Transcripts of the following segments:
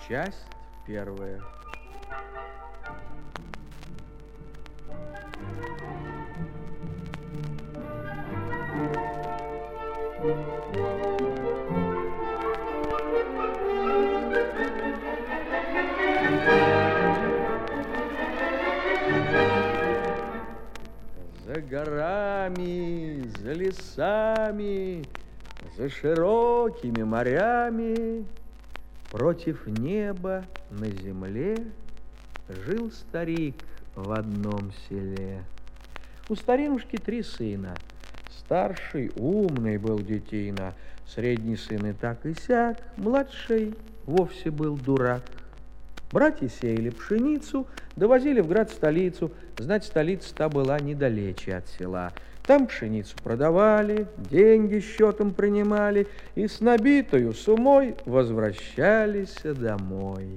Часть первая. За горами, за лесами, за широкими морями, против неба на земле жил старик в одном селе. У старинушки 3 сына. Старший умный был детина, средний сын и так и сяк, младший вовсе был дурак. Братья сеяли пшеницу, довозили в град-столицу. Знать, столица та была недалече от села. Там пшеницу продавали, деньги счетом принимали и с набитою сумой возвращались домой.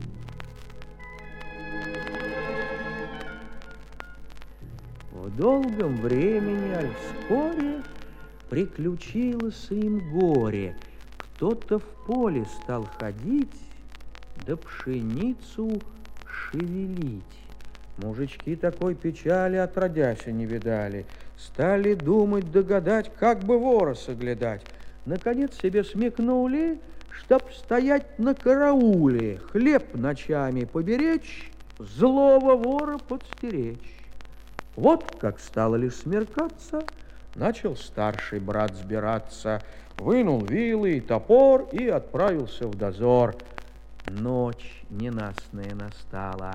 В долгом времени, аль вскоре, приключилось им горе. Кто-то в поле стал ходить, да пшеницу шевелить. Мужички такой печали отродяся не видали. Стали думать, догадать, как бы вора соглядать. Наконец себе смекнули, чтоб стоять на карауле, хлеб ночами поберечь, злого вора подстеречь. Вот как стало лишь смеркаться, начал старший брат сбираться, вынул вилы и топор и отправился в дозор. Ночь ненастная настала,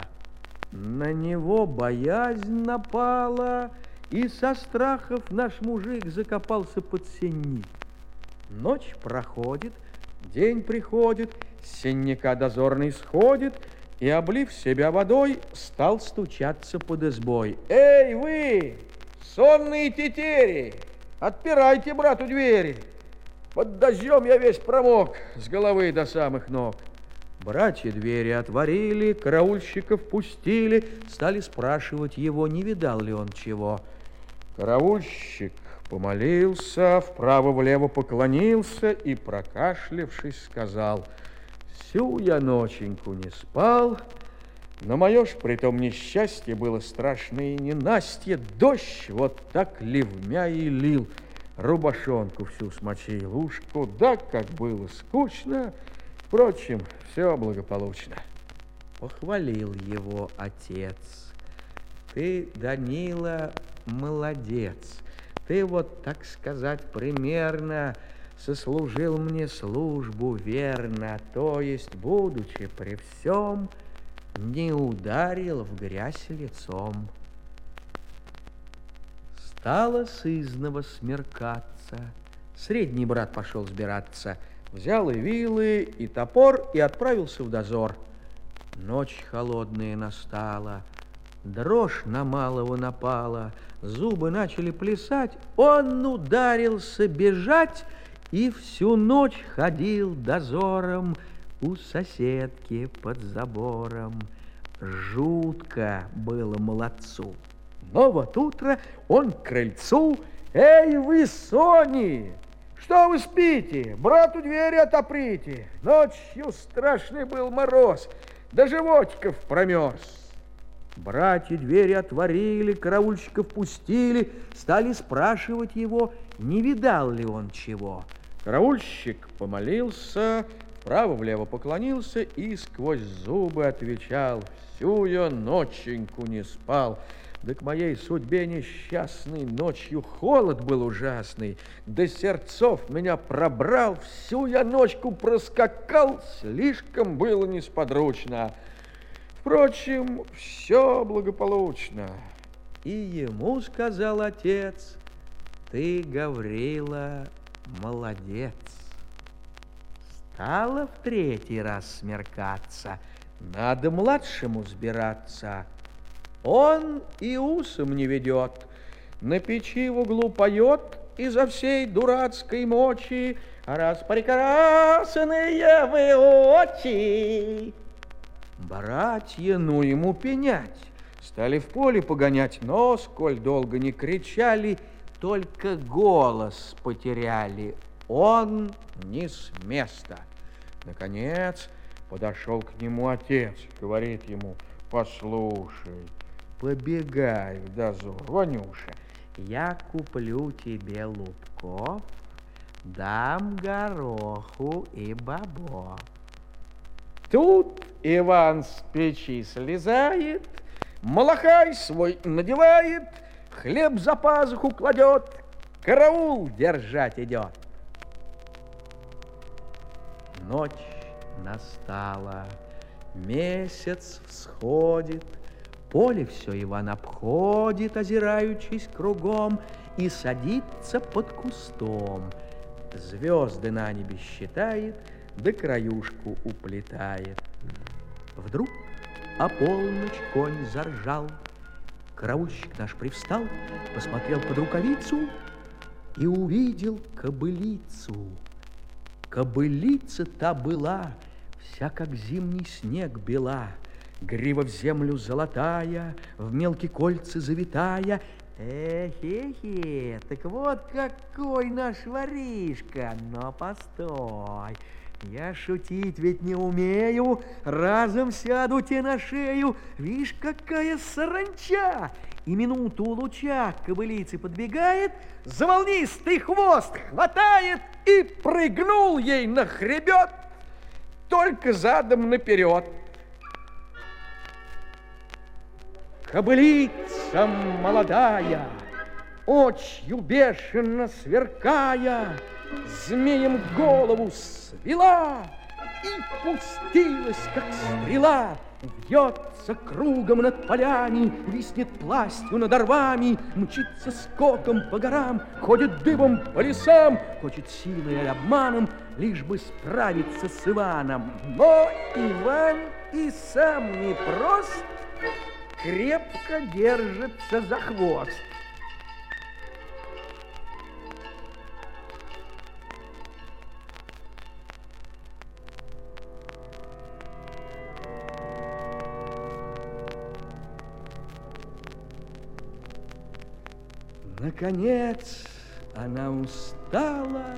на него боязнь напала, и со страхов наш мужик закопался под сенник. Ночь проходит, день приходит, с сенника дозорный сходит и, облив себя водой, стал стучаться под избой. «Эй, вы, сонные тетери, отпирайте брату двери! Под дождем я весь промок с головы до самых ног». Братья двери отворили, караульщиков пустили, стали спрашивать его, не видал ли он чего. Караульщик помолился, вправо-влево поклонился и, прокашлявшись, сказал: «Всю я ноченьку не спал, но мое ж притом несчастье было страшное и ненастье. Дождь вот так ливмя и лил, рубашонку всю смочил. Уж куда как было скучно, впрочем, все благополучно». Похвалил его отец: «Ты, Данила, молодец. Ты вот, так сказать, примерно сослужил мне службу верно, то есть, будучи при всем, не ударил в грязь лицом». Стало сызнова смеркаться. Средний брат пошел сбираться, взял и вилы, и топор, и отправился в дозор. Ночь холодная настала, дрожь на малого напала, зубы начали плясать, он ударился бежать и всю ночь ходил дозором у соседки под забором. Жутко было молодцу. Но вот утро он к крыльцу: «Эй, вы, сони! Что вы спите? Брату двери отоприте! Ночью страшный был мороз, до животиков промерз». Братья двери отворили, караульщиков пустили, стали спрашивать его, не видал ли он чего. Караульщик помолился, вправо-влево поклонился и сквозь зубы отвечал: «Всю я ноченьку не спал. Да к моей судьбе несчастной ночью холод был ужасный, до сердцов меня пробрал, всю я ночку проскакал, слишком было несподручно. Впрочем, все благополучно». И ему сказал отец: «Ты, Гаврила, молодец». Стало в 3-й раз смеркаться, надо младшему сбираться. Он и усом не ведет, на печи в углу поет изо всей дурацкой мочи: «А раз прекрасные вы очи». Братья, ну ему пенять, стали в поле погонять, но, сколь долго не кричали, только голос потеряли. Он не с места. Наконец, Подошел к нему отец, говорит ему: послушай, побегай в дозор, Ванюша, я куплю тебе лубков, дам гороху и бобов. Тут Иван с печи слезает, малахай свой надевает, хлеб за пазуху кладет, караул держать идет. Ночь настала, месяц всходит, поле все Иван обходит, озираючись кругом, и садится под кустом. Звезды на небе считает, да краюшку уплетает. Вдруг о полночь конь заржал. Караульщик наш привстал, посмотрел под рукавицу и увидел кобылицу. Кобылица та была, вся как зимний снег бела, грива в землю золотая, в мелкие кольца завитая. Эхе-хе, так вот какой наш воришка, но постой, я шутить ведь не умею, разом сяду тебе на шею, вишь, какая саранча! И минуту у луча к кобылице подбегает, за волнистый хвост хватает и прыгнул ей на хребет, только задом наперед. Кобылица молодая, очью бешено сверкая, змеем голову свела и пустилась, как стрела, вьется кругом над полями, виснет пластью над орвами, мчится скоком по горам, ходит дыбом по лесам, хочет силой и обманом, лишь бы справиться с Иваном. Но Иван и сам непрост, крепко держится за хвост. Наконец она устала.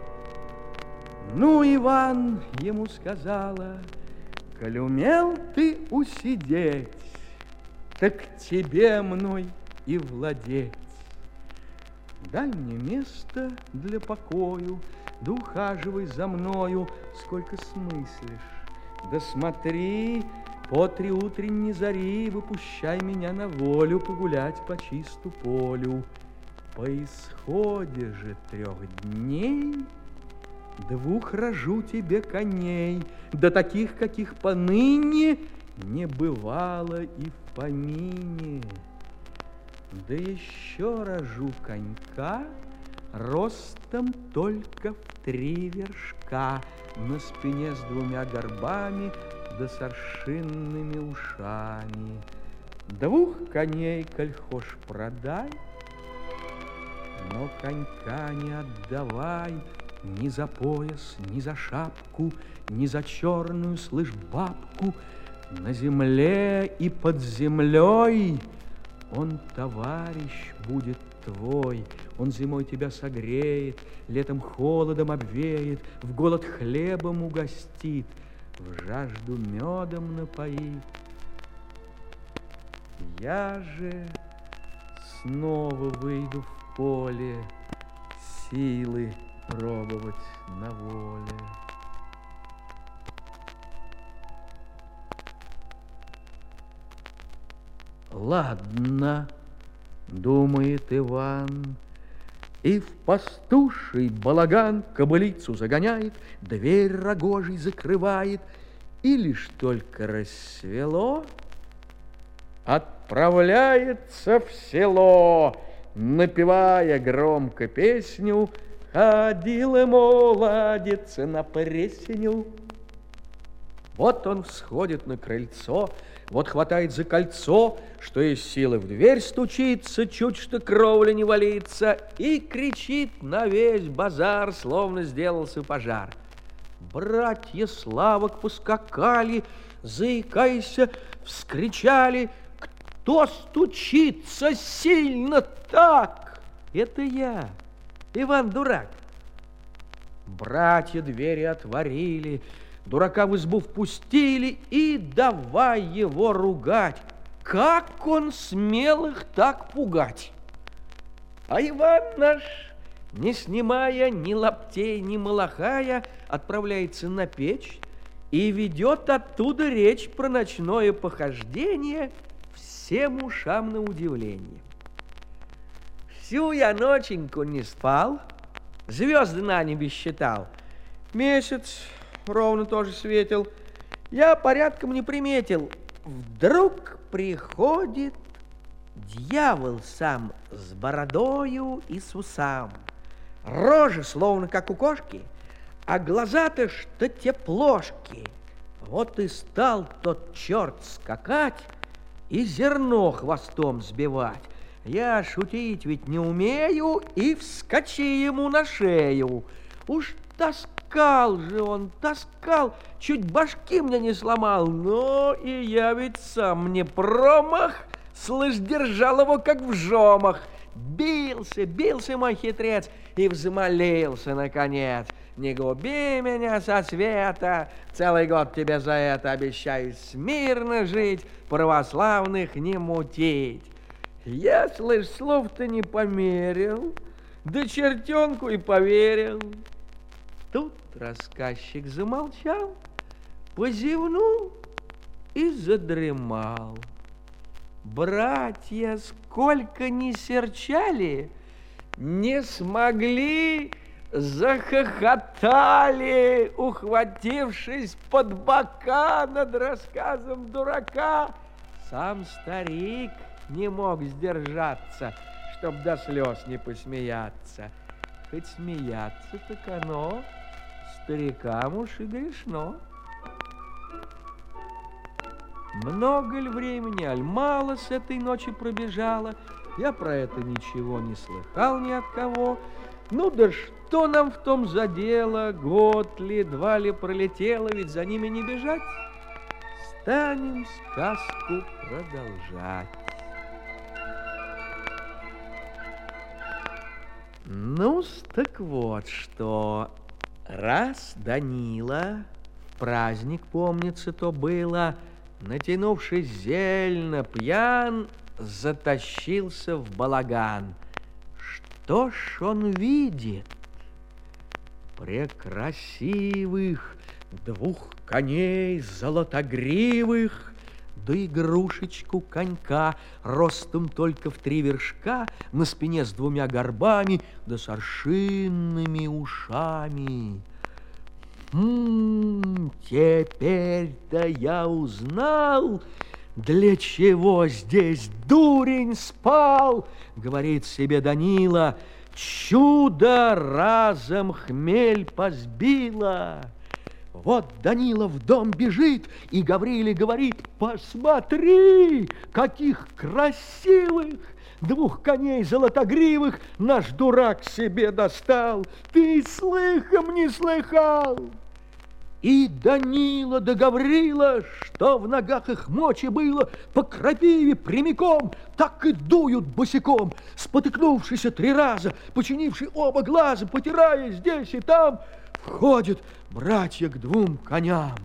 Ну, Иван ему сказала: коль умел ты усидеть, так тебе мной и владеть. Дай мне место для покою, да ухаживай за мною, сколько смыслишь. Да смотри, по 3 утренней зари выпущай меня на волю погулять по чисту полю. По исходе же 3 дней 2 рожу тебе коней, да таких, каких поныне не бывало и в помине. Да еще рожу конька ростом только в 3 вершка, на спине с 2 горбами да с аршинными ушами. 2 коней, коль хошь, продай, но конька не отдавай ни за пояс, ни за шапку, ни за черную, слышь, бабку. На земле и под землей он товарищ будет твой. Он зимой тебя согреет, летом холодом обвеет, в голод хлебом угостит, в жажду медом напоит. Я же снова выйду в поле, силы пробовать на воле. Ладно, думает Иван, и в пастуший балаган кобылицу загоняет, дверь рогожей закрывает, и лишь только рассвело, отправляется в село, напевая громко песню: ходила молодец на пресню. Вот он всходит на крыльцо, вот хватает за кольцо, что из силы в дверь стучится, чуть что кровля не валится, и кричит на весь базар, словно сделался пожар. Братья Славок поскакали, заикаясь, вскричали: кто стучится сильно так? Это я, Иван Дурак. Братья двери отворили, Дурака в избу впустили и давай его ругать. Как он смел их так пугать? А Иван наш, не снимая ни лаптей, ни малахая, отправляется на печь и ведет оттуда речь про ночное похождение всем ушам на удивление. Всю я ноченьку не спал, звезды на небе считал. Месяц ровно тоже светил. Я порядком не приметил. Вдруг приходит дьявол сам с бородою и с усам. Рожа словно как у кошки, а глаза-то что теплошки. Вот и стал тот черт скакать и зерно хвостом сбивать. Я шутить ведь не умею, и вскочи ему на шею. Уж таскал же он, таскал, чуть башки мне не сломал, но и я ведь сам не промах, слышь, держал его как в жомах. Бился мой хитрец и взмолился наконец. Не губи меня со света, целый год тебе за это обещаю смирно жить, православных не мутить. Я, слышь, слов-то не померил, да чертенку и поверил. Тут рассказчик замолчал, позевнул и задремал. Братья, сколько ни серчали, не смогли, захохотали, ухватившись под бока над рассказом дурака. Сам старик не мог сдержаться, чтоб до слез не посмеяться. Хоть смеяться, так оно старикам уж и грешно. Много ли времени, аль мало с этой ночи пробежало, я про это ничего не слыхал ни от кого. Ну да что нам в том за дело, год ли, два ли пролетело, ведь за ними не бежать. Станем сказку продолжать. Ну-с, так вот что. Раз Данила, праздник, помнится, то было, натянувшись зельно пьян, затащился в балаган. Что ж он видит? Прекрасивых двух коней золотогривых, да игрушечку конька, ростом только в 3 вершка, на спине с 2 горбами, да с аршинными ушами. Теперь-то я узнал, для чего здесь дурень спал, говорит себе Данила. Чудо разом хмель позбило. Вот Данила в дом бежит, и Гавриле говорит: посмотри, каких красивых 2 коней золотогривых наш дурак себе достал. Ты слыхом не слыхал? И Данила да Гаврила, что в ногах их мочи было, по крапиве прямиком так и дуют босиком, спотыкнувшись 3 раза, починивши оба глаза, потирая здесь и там, входят братья к 2 коням.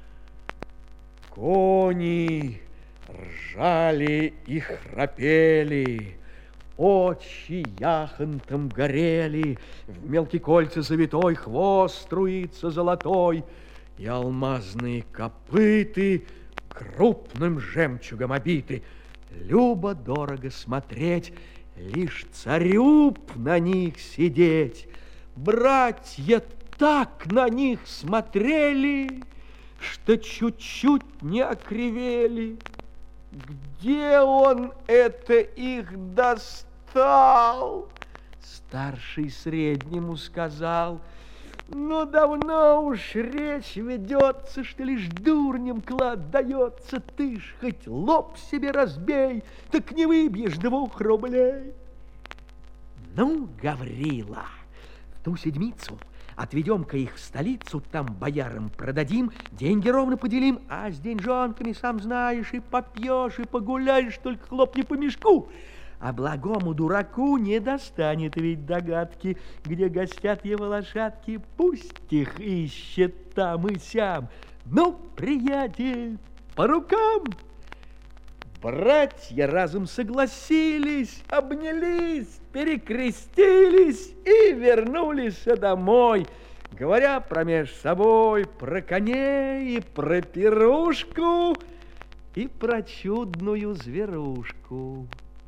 Кони ржали и храпели, очи яхонтом горели, в мелкие кольца завитой хвост струится золотой, и алмазные копыты крупным жемчугом обиты. Любо-дорого смотреть, лишь царю б на них сидеть. Братья так на них смотрели, что чуть-чуть не окривели. Где он это их достал? Старший среднему сказал: ну, давно уж речь ведется, что лишь дурням клад дается. Ты ж хоть лоб себе разбей, так не выбьешь 2 рублей. Ну, Гаврила, в ту седмицу отведем-ка их в столицу, там боярам продадим, деньги ровно поделим, а с деньжонками, сам знаешь, и попьешь, и погуляешь, только хлопни по мешку. а благому дураку не достанет ведь догадки, где гостят его лошадки, пусть их ищет там и сям. Ну, приятель, по рукам! Братья разом согласились, обнялись, перекрестились и вернулись домой, говоря промеж собой про коней и про пирушку и про чудную зверушку.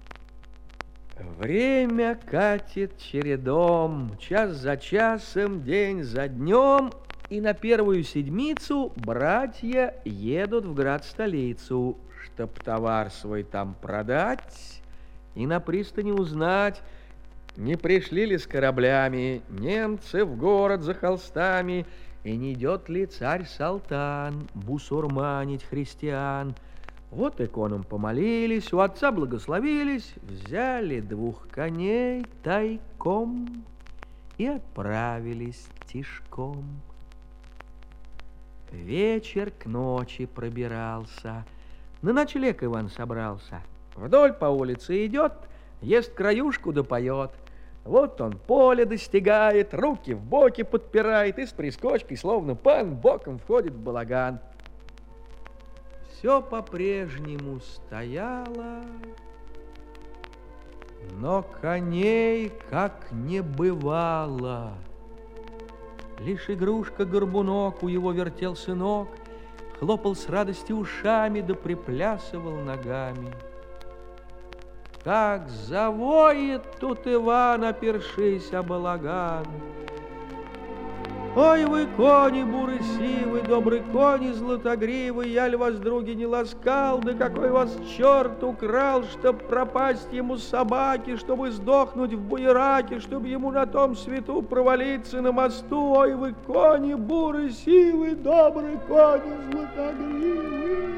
Время катит чередом, час за часом, день за днем, и на первую седмицу братья едут в град-столицу, чтоб товар свой там продать и на пристани узнать, не пришли ли с кораблями немцы в город за холстами, и не идет ли царь-салтан бусурманить христиан. Вот иконам помолились, у отца благословились, взяли 2 коней тайком и отправились тишком. Вечер к ночи пробирался, на ночлег Иван собрался. Вдоль по улице идет, ест краюшку да поет. Вот он поле достигает, руки в боки подпирает и с прискочкой, словно пан, боком входит в балаган. Все по-прежнему стояло, но коней как не бывало. Лишь игрушка-горбунок у его вертел сынок, хлопал с радости ушами да приплясывал ногами. Как завоет тут Иван, опершись о балаган. Ой, вы, кони буры-сивы, добрый кони златогривый, я ли вас, други, не ласкал, да какой вас черт украл, чтоб пропасть ему собаки, чтобы сдохнуть в буераке, чтоб ему на том свету провалиться на мосту. Ой, вы, кони буры-сивы, добрый кони златогривый.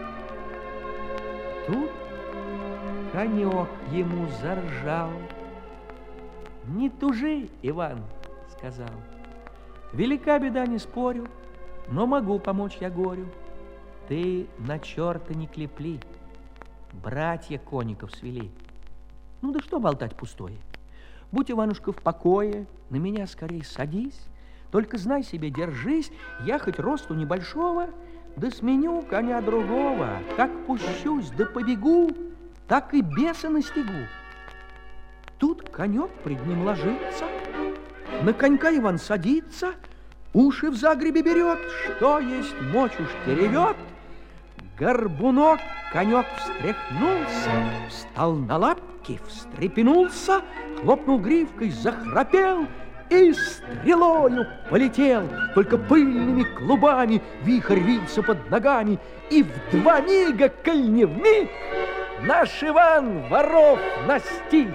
Тут конек ему заржал. Не тужи, Иван, сказал. Велика беда, не спорю, но могу помочь я горю. Ты на черта не клепли, братья конников свели. Ну да что болтать пустое? Будь, Иванушка, в покое, на меня скорей садись. Только знай себе, держись, я хоть росту небольшого, да сменю коня другого. Как пущусь да побегу, так и беса настигу. Тут конек пред ним ложится, на конька Иван садится, уши в загребе берет, что есть мочь уж теревет. Горбунок конек встряхнулся, встал на лапки, встрепенулся, хлопнул гривкой, захрапел и стрелою полетел. Только пыльными клубами вихрь вился под ногами, и в 2 мига, коль не вмиг, наш Иван воров настиг.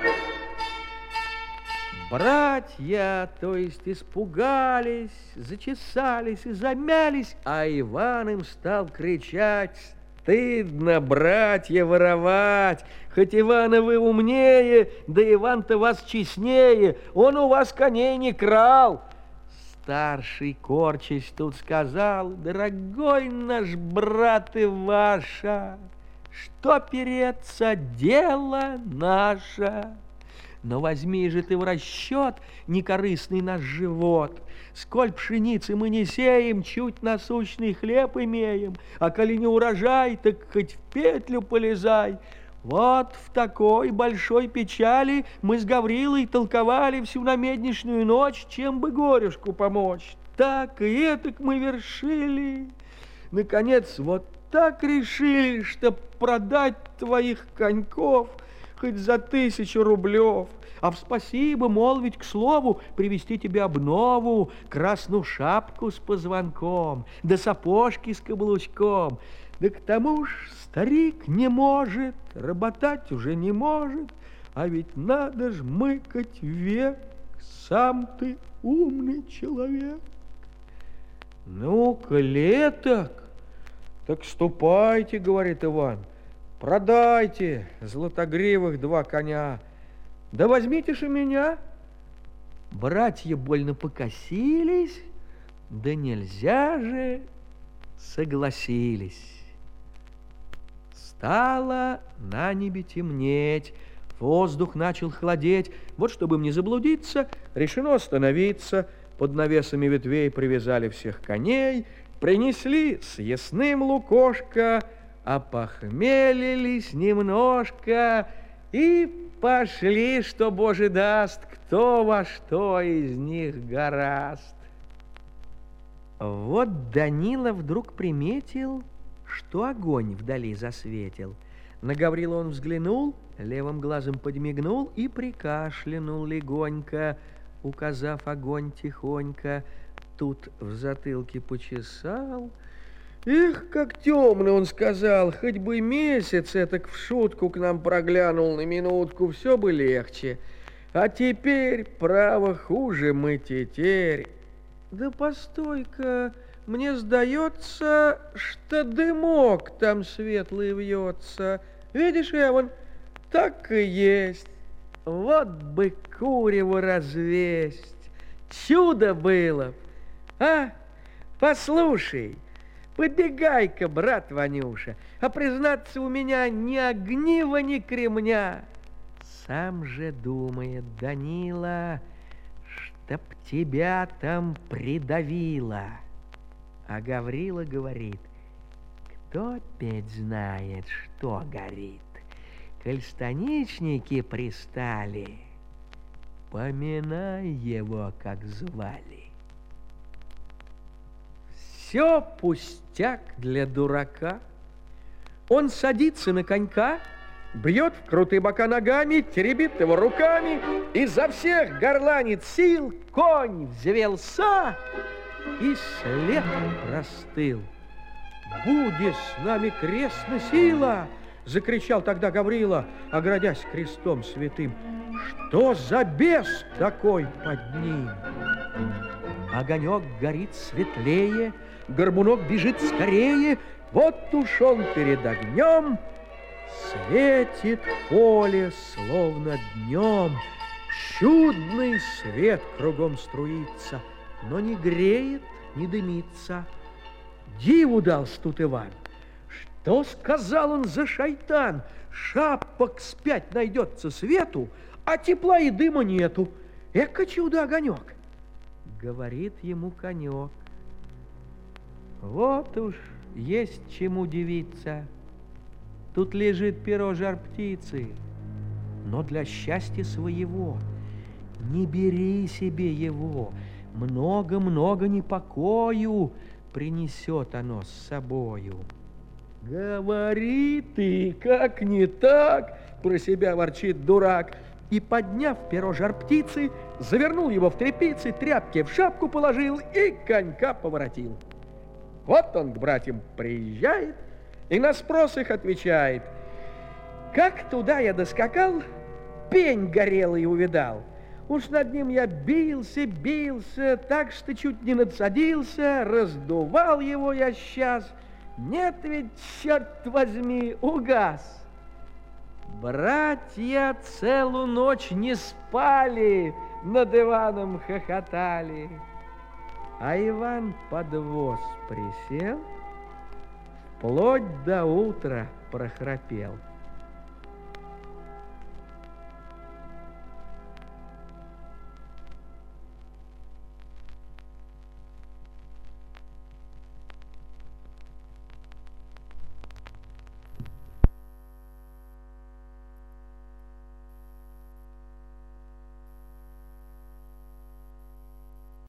Братья, то есть, испугались, зачесались и замялись, а Иван им стал кричать: стыдно, братья, воровать, хоть Ивана вы умнее, да Иван-то вас честнее, он у вас коней не крал. Старший, корчась, тут сказал: дорогой наш брат Иваша, что переться, дело наше. Но возьми же ты в расчет некорыстный наш живот. Сколь пшеницы мы не сеем, чуть насущный хлеб имеем, а коли не урожай, так хоть в петлю полезай. Вот в такой большой печали мы с Гаврилой толковали всю намедничную ночь, чем бы горюшку помочь. Так и этак мы вершили. Наконец, вот так решили, чтоб продать твоих коньков хоть за 1000 рублев, а в спасибо молвить к слову, привезти тебе обнову, красную шапку с позвонком, да сапожки с каблучком. Да к тому ж старик не может, работать уже не может, а ведь надо ж мыкать век, сам ты умный человек. Ну-ка, леток, так ступайте, говорит Иван, продайте златогривых 2 коня, да возьмите ж и меня. Братья больно покосились, да нельзя же, согласились. Стало на небе темнеть, Воздух начал холодеть. Вот, чтобы им не заблудиться, решено остановиться. Под навесами ветвей привязали всех коней, принесли съестным лукошко, опохмелились немножко и пошли, что Боже даст, кто во что из них гораст. Вот Данила вдруг приметил, что огонь вдали засветил. На Гаврила он взглянул, левым глазом подмигнул и прикашлянул легонько, указав огонь тихонько. Тут в затылке почесал. Эх, как темно, он сказал, хоть бы месяц этак в шутку к нам проглянул на минутку, все бы легче. А теперь, право, хуже мы тетерь. Да постой-ка, мне сдается, что дымок там светлый вьется. Видишь, Эван, так и есть. Вот бы курево развесть. Чудо было. А, послушай, побегай-ка, брат Ванюша, а признаться, у меня ни огнива, ни кремня. Сам же думает Данила, чтоб тебя там придавило. А Гаврила говорит, кто опять знает, что горит. Коль станичники пристали, поминай его, как звали. Все пустяк для дурака. Он садится на конька, бьет в крутые бока ногами, теребит его руками, изо всех горланит сил, конь взвелся и след простыл. «Будет с нами крестная сила!» — закричал тогда Гаврила, оградясь крестом святым. «Что за бес такой под ним?» Огонек горит светлее, горбунок бежит скорее. Вот уж он перед огнем, светит поле, словно днем. Чудный свет кругом струится, но не греет, не дымится. Диву дался тут Иван. Что сказал он за шайтан? Шапок спять найдется свету, а тепла и дыма нету. Эка чудо-огонек! Говорит ему конек. Вот уж есть чему удивиться. Тут лежит перо жар-птицы, но для счастья своего не бери себе его. Много-много непокою принесет оно с собою. Говори ты, как не так, про себя ворчит дурак. И, подняв перо жар-птицы, завернул его в тряпицы, тряпки в шапку положил и конька поворотил. Вот он к братьям приезжает и на спрос их отвечает. Как туда я доскакал, пень горелый увидал. Уж над ним я бился, так что чуть не надсадился, раздувал его я сейчас. Нет ведь, черт возьми, угас. Братья целую ночь не спали, над Иваном хохотали. А Иван под воз присел, вплоть до утра прохрапел.